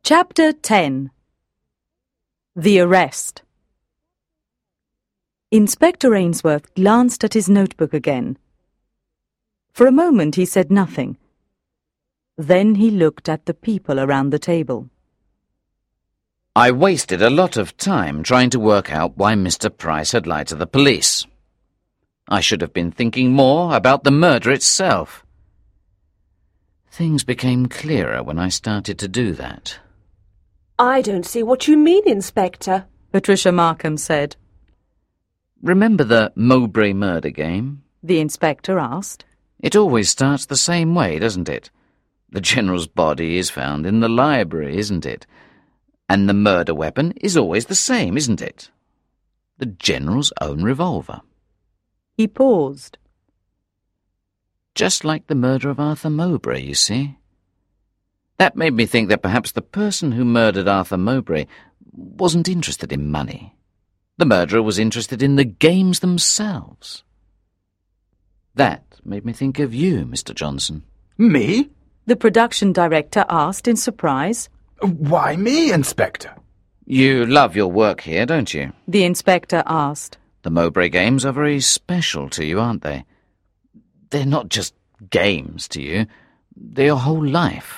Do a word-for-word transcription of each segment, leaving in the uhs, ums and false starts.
Chapter ten. The Arrest. Inspector Ainsworth glanced at his notebook again. For a moment he said nothing. Then he looked at the people around the table. I wasted a lot of time trying to work out why Mister Price had lied to the police. I should have been thinking more about the murder itself. Things became clearer when I started to do that. I don't see what you mean, Inspector, Patricia Markham said. Remember the Mowbray murder game? The inspector asked. It always starts the same way, doesn't it? The General's body is found in the library, isn't it? And the murder weapon is always the same, isn't it? The General's own revolver. He paused. Just like the murder of Arthur Mowbray, you see. That made me think that perhaps the person who murdered Arthur Mowbray wasn't interested in money. The murderer was interested in the games themselves. That made me think of you, Mister Johnson. Me? The production director asked in surprise. Why me, Inspector? You love your work here, don't you? The inspector asked. The Mowbray games are very special to you, aren't they? They're not just games to you. They're your whole life.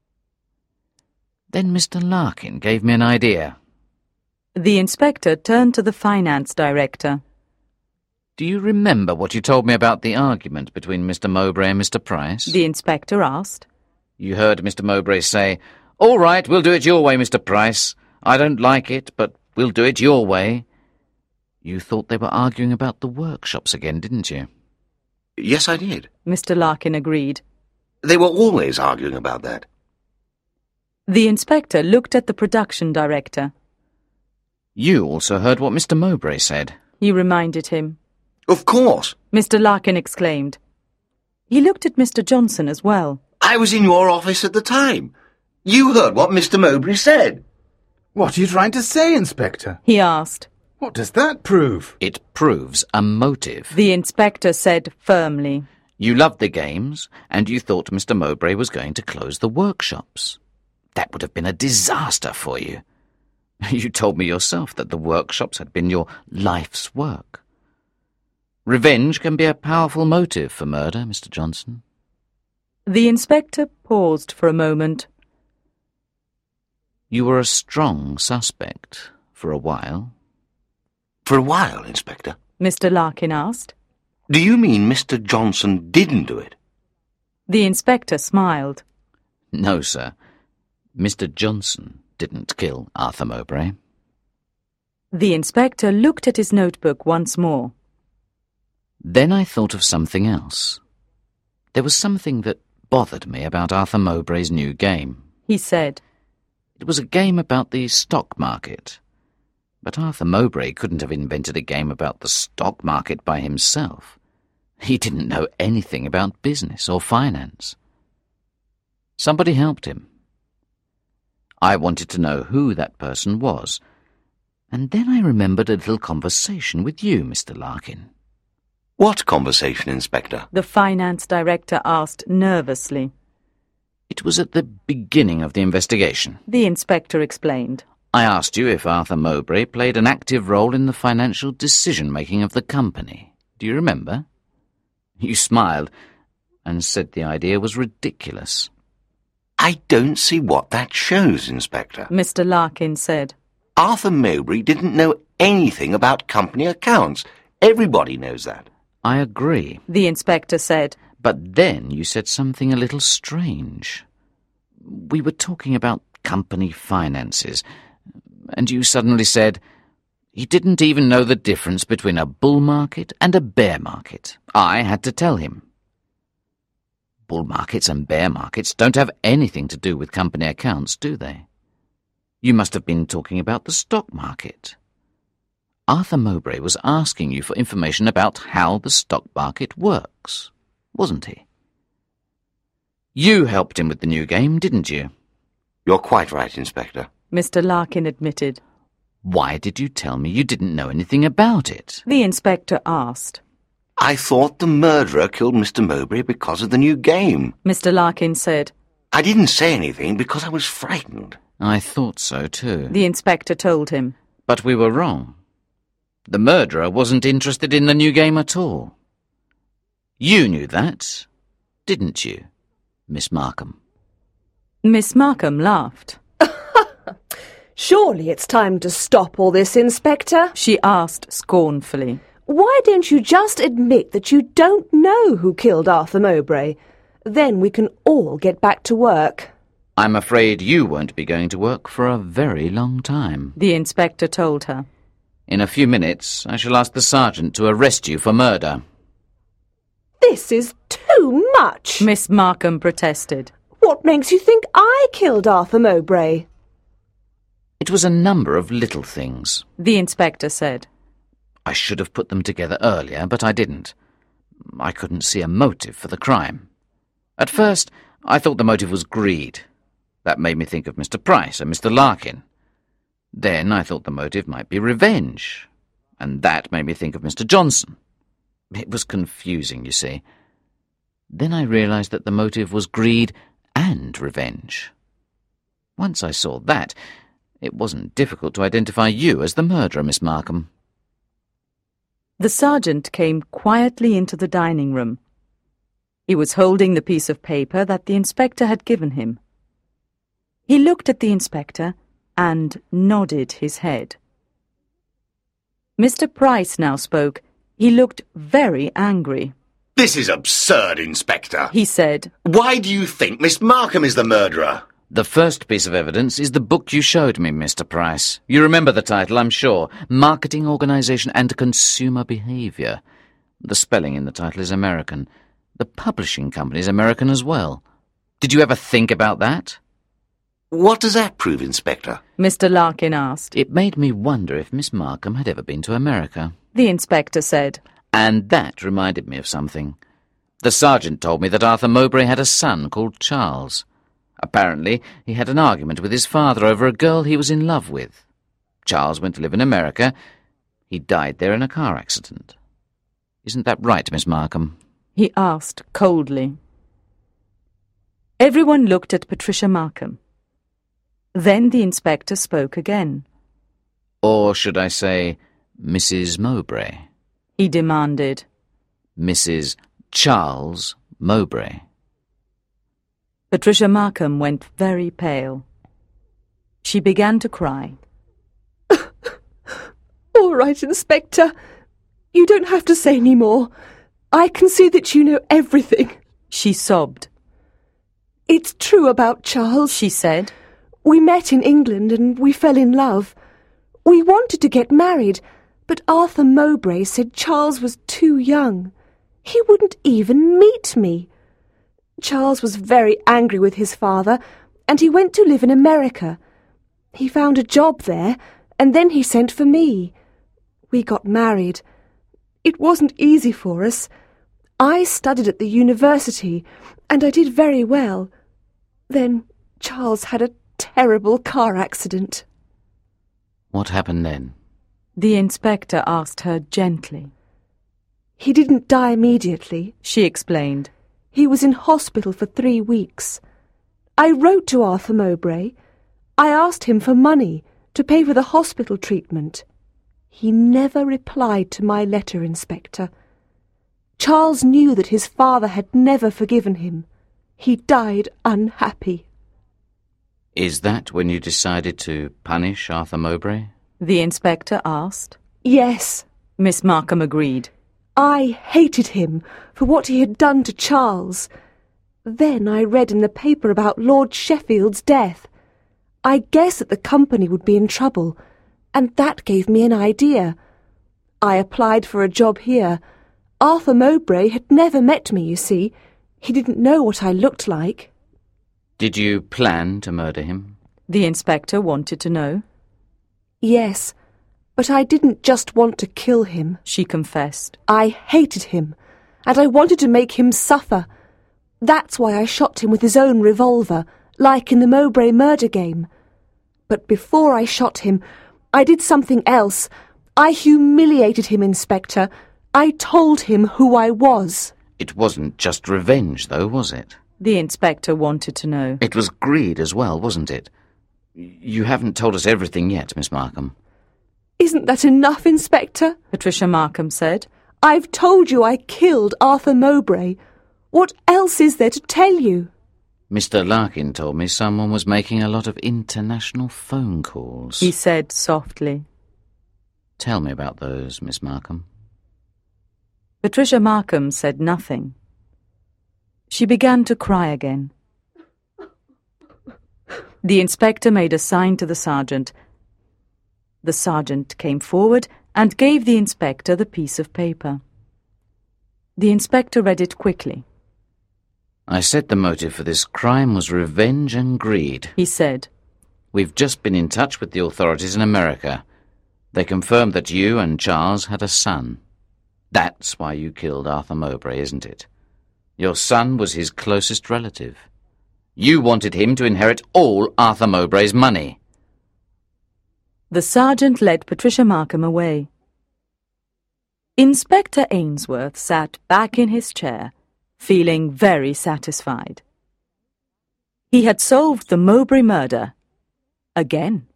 Then Mister Larkin gave me an idea. The inspector turned to the finance director. Do you remember what you told me about the argument between Mister Mowbray and Mister Price? The inspector asked. You heard Mister Mowbray say, "All right, we'll do it your way, Mister Price. I don't like it, but we'll do it your way." You thought they were arguing about the workshops again, didn't you? Yes, I did. Mister Larkin agreed. They were always arguing about that. The inspector looked at the production director. You also heard what Mister Mowbray said. He reminded him. Of course. Mister Larkin exclaimed. He looked at Mister Johnson as well. I was in your office at the time. You heard what Mister Mowbray said. What are you trying to say, Inspector? He asked. What does that prove? It proves a motive. The inspector said firmly. You loved the games, and you thought Mister Mowbray was going to close the workshops. That would have been a disaster for you. You told me yourself that the workshops had been your life's work. Revenge can be a powerful motive for murder, Mister Johnson. The inspector paused for a moment. You were a strong suspect for a while. For a while, Inspector? Mister Larkin asked. Do you mean Mister Johnson didn't do it? The inspector smiled. No, sir. Mister Johnson didn't kill Arthur Mowbray. The inspector looked at his notebook once more. Then I thought of something else. There was something that bothered me about Arthur Mowbray's new game. He said. It was a game about the stock market. But Arthur Mowbray couldn't have invented a game about the stock market by himself. He didn't know anything about business or finance. Somebody helped him. I wanted to know who that person was, and then I remembered a little conversation with you, Mister Larkin. What conversation, Inspector? The finance director asked nervously. It was at the beginning of the investigation. The inspector explained. I asked you if Arthur Mowbray played an active role in the financial decision-making of the company. Do you remember? You smiled and said the idea was ridiculous. I don't see what that shows, Inspector. Mister Larkin said. Arthur Mowbray didn't know anything about company accounts. Everybody knows that. I agree. The inspector said. But then you said something a little strange. We were talking about company finances, and you suddenly said, he didn't even know the difference between a bull market and a bear market. I had to tell him. Bull markets and bear markets don't have anything to do with company accounts, do they? You must have been talking about the stock market. Arthur Mowbray was asking you for information about how the stock market works, wasn't he? You helped him with the new game, didn't you? You're quite right, Inspector. Mister Larkin admitted. Why did you tell me you didn't know anything about it? The inspector asked. I thought the murderer killed Mister Mowbray because of the new game. Mister Larkin said. I didn't say anything because I was frightened. I thought so too. the inspector told him. But we were wrong. The murderer wasn't interested in the new game at all. You knew that, didn't you, Miss Markham? Miss Markham laughed. Surely it's time to stop all this, Inspector. She asked scornfully. Why don't you just admit that you don't know who killed Arthur Mowbray? Then we can all get back to work. I'm afraid you won't be going to work for a very long time, the inspector told her. In a few minutes, I shall ask the sergeant to arrest you for murder. This is too much. Miss Markham protested. What makes you think I killed Arthur Mowbray? It was a number of little things, the inspector said. I should have put them together earlier, but I didn't. I couldn't see a motive for the crime. At first, I thought the motive was greed. That made me think of Mister Price and Mister Larkin. Then I thought the motive might be revenge, and that made me think of Mister Johnson. It was confusing, you see. Then I realized that the motive was greed and revenge. Once I saw that, it wasn't difficult to identify you as the murderer, Miss Markham. The sergeant came quietly into the dining room. He was holding the piece of paper that the inspector had given him. He looked at the inspector and nodded his head. Mister Price now spoke. He looked very angry. This is absurd, Inspector. He said. Why do you think Miss Markham is the murderer? The first piece of evidence is the book you showed me, Mister Price. You remember the title, I'm sure. Marketing, Organisation and Consumer Behaviour. The spelling in the title is American. The publishing company is American as well. Did you ever think about that? What does that prove, Inspector? Mister Larkin asked. It made me wonder if Miss Markham had ever been to America. The inspector said. And that reminded me of something. The sergeant told me that Arthur Mowbray had a son called Charles. Apparently, he had an argument with his father over a girl he was in love with. Charles went to live in America. He died there in a car accident. Isn't that right, Miss Markham? He asked coldly. Everyone looked at Patricia Markham. Then the inspector spoke again. Or should I say, Missus Mowbray? He demanded. Missus Charles Mowbray. Patricia Markham went very pale. She began to cry. All right, Inspector. You don't have to say any more. I can see that you know everything. She sobbed. It's true about Charles, she said. We met in England and we fell in love. We wanted to get married, but Arthur Mowbray said Charles was too young. He wouldn't even meet me. Charles was very angry with his father, and he went to live in America. He found a job there, and then he sent for me. We got married. It wasn't easy for us. I studied at the university, and I did very well. Then Charles had a terrible car accident. What happened then? The inspector asked her gently. He didn't die immediately, she explained. He was in hospital for three weeks. I wrote to Arthur Mowbray. I asked him for money to pay for the hospital treatment. He never replied to my letter, Inspector. Charles knew that his father had never forgiven him. He died unhappy. Is that when you decided to punish Arthur Mowbray? The inspector asked. Yes, Miss Markham agreed. I hated him for what he had done to Charles. Then I read in the paper about Lord Sheffield's death. I guessed that the company would be in trouble, and that gave me an idea. I applied for a job here. Arthur Mowbray had never met me, you see. He didn't know what I looked like. Did you plan to murder him? The inspector wanted to know. Yes, but I didn't just want to kill him, she confessed. I hated him, and I wanted to make him suffer. That's why I shot him with his own revolver, like in the Mowbray murder game. But before I shot him, I did something else. I humiliated him, Inspector. I told him who I was. It wasn't just revenge, though, was it? The inspector wanted to know. It was greed as well, wasn't it? You haven't told us everything yet, Miss Markham. Isn't that enough, Inspector? Patricia Markham said. I've told you I killed Arthur Mowbray. What else is there to tell you? Mister Larkin told me someone was making a lot of international phone calls. He said softly. Tell me about those, Miss Markham. Patricia Markham said nothing. She began to cry again. The inspector made a sign to the sergeant. The sergeant came forward and gave the inspector the piece of paper. The inspector read it quickly. I said the motive for this crime was revenge and greed, he said. We've just been in touch with the authorities in America. They confirmed that you and Charles had a son. That's why you killed Arthur Mowbray, isn't it? Your son was his closest relative. You wanted him to inherit all Arthur Mowbray's money. The sergeant led Patricia Markham away. Inspector Ainsworth sat back in his chair, feeling very satisfied. He had solved the Mowbray murder again.